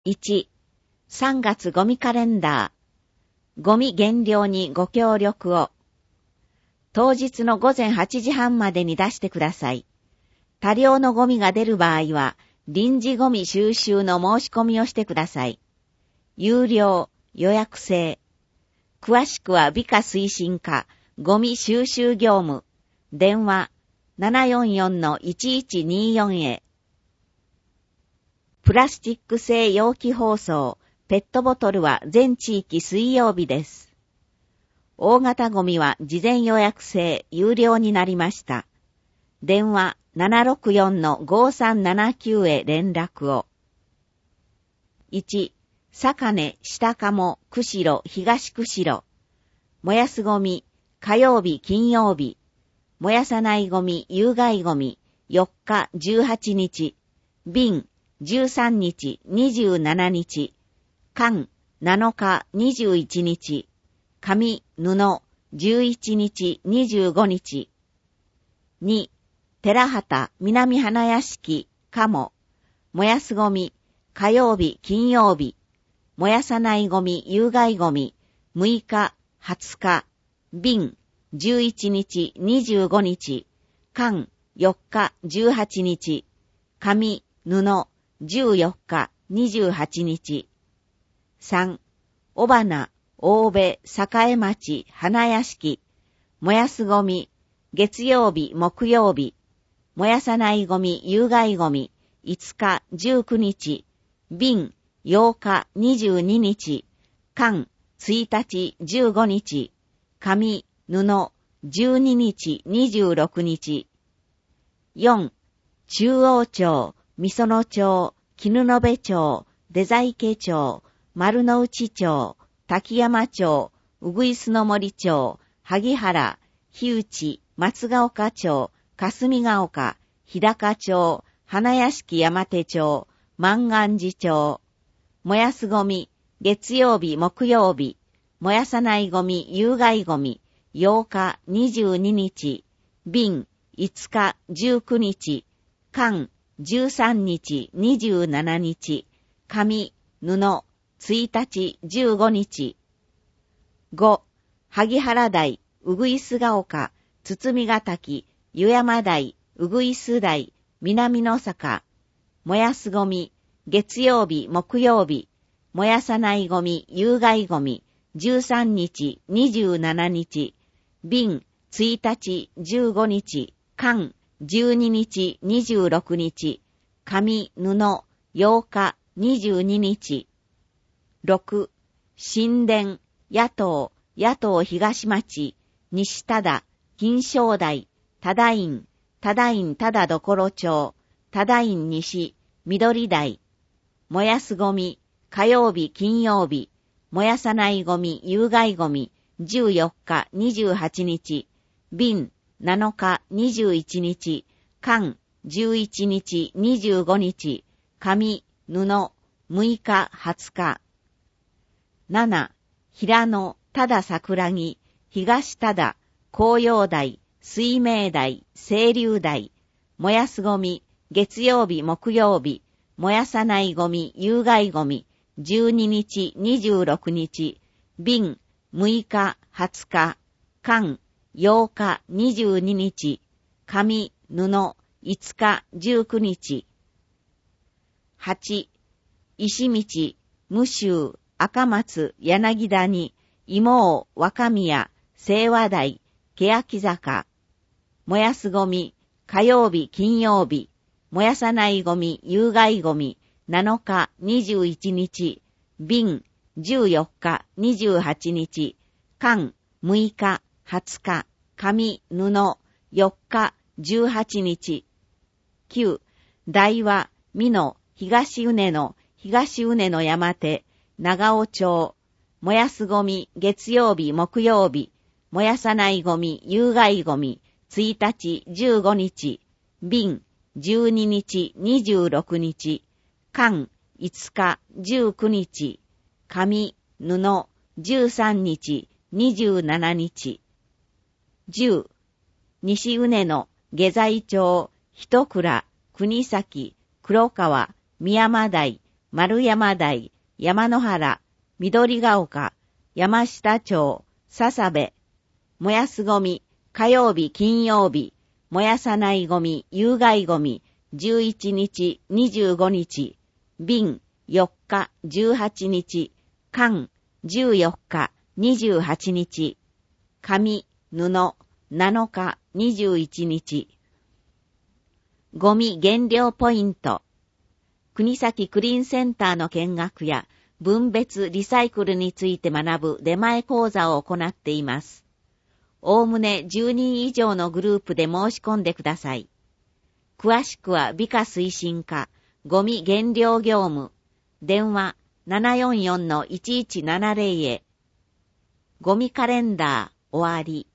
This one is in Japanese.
1、3月ゴミカレンダー。ゴミ減量にご協力を。当日の午前8時半までに出してください。多量のゴミが出る場合は、臨時ゴミ収集の申し込みをしてください。有料、予約制。詳しくは美化推進課、ゴミ収集業務。電話、744-1124 へ。プラスチック製容器包装、ペットボトルは全地域水曜日です。大型ゴミは事前予約制、有料になりました。電話 764-5379 へ連絡を。1、坂根、下鴨、釧路、東釧路。燃やすゴミ、火曜日、金曜日。燃やさないゴミ、有害ゴミ、4日、18日。瓶、13日、27日。缶、7日、21日。紙、布、11日、25日。2、寺畑、南花屋敷、鴨。燃やすゴミ、火曜日、金曜日。燃やさないゴミ、有害ゴミ、6日、20日。瓶、11日、25日。缶、4日、18日。紙、布、14日、28日。3、尾花、大部、栄町、花屋敷。燃やすゴミ、月曜日、木曜日。燃やさないゴミ、有害ゴミ、5日、19日。瓶、8日、22日。缶、1日、15日。紙、布、12日、26日。4、中央町、みその町、絹延町、出沢池町、丸の内町、滝山町、うぐいすの森町、萩原、日内、松ヶ丘町、霞ヶ丘、日高町、花屋敷山手町、万願寺町。燃やすゴミ、月曜日、木曜日。燃やさないゴミ、有害ゴミ、8日、22日。瓶、5日、19日。缶、13日、27日。紙、布、1日、15日。5、萩原台、うぐいすが丘、堤ヶ滝、湯山台、うぐいす台、南の坂。燃やすゴミ、月曜日、木曜日。燃やさないゴミ、有害ゴミ、13日、27日。瓶、1日、15日。缶、12日、26日。紙、布、8日、22日。6、新田、野党東町、西多金正台、多田院多田所町、多田院西、緑台。燃やすゴミ、火曜日、金曜日。燃やさないゴミ、有害ゴミ、14日、28日。瓶、7日、21日。缶、11日、25日。紙、布、6日、20日。7、平野、多田桜木、東多田、紅葉台、水明台、清流台。燃やすゴミ、月曜日、木曜日。燃やさないゴミ、有害ゴミ、12日、26日。瓶、6日、20日。缶、8日、22日。紙、布、5日、19日。8、石道、無臭、赤松、柳谷、芋尾、若宮、清和台、欅坂。燃やすゴミ、火曜日、金曜日。燃やさないゴミ、有害ゴミ、7日、21日。瓶、14日、28日。缶、6日、20日。紙、布、4日、18日。9、大和、美濃、東畝の山手、長尾町。燃やすゴミ、月曜日、木曜日。燃やさないゴミ、有害ゴミ、1日、15日。瓶、12日、26日。缶、5日、19日。紙、布、13日、27日。10、西畝の下西町、一倉、国崎、黒川、宮山台、 丸山台、山野原、緑ヶ丘、山下町、笹部、燃やすゴミ、火曜日、金曜日、燃やさないゴミ、有害ゴミ、11日、25日、瓶、4日、18日、缶、14日、28日、紙、布、7日、21日。ゴミ減量ポイント。国崎クリーンセンターの見学や分別リサイクルについて学ぶ出前講座を行っています。おおむね10人以上のグループで申し込んでください。詳しくは美化推進課ゴミ減量業務電話 744-1170 へ。ゴミカレンダー終わり。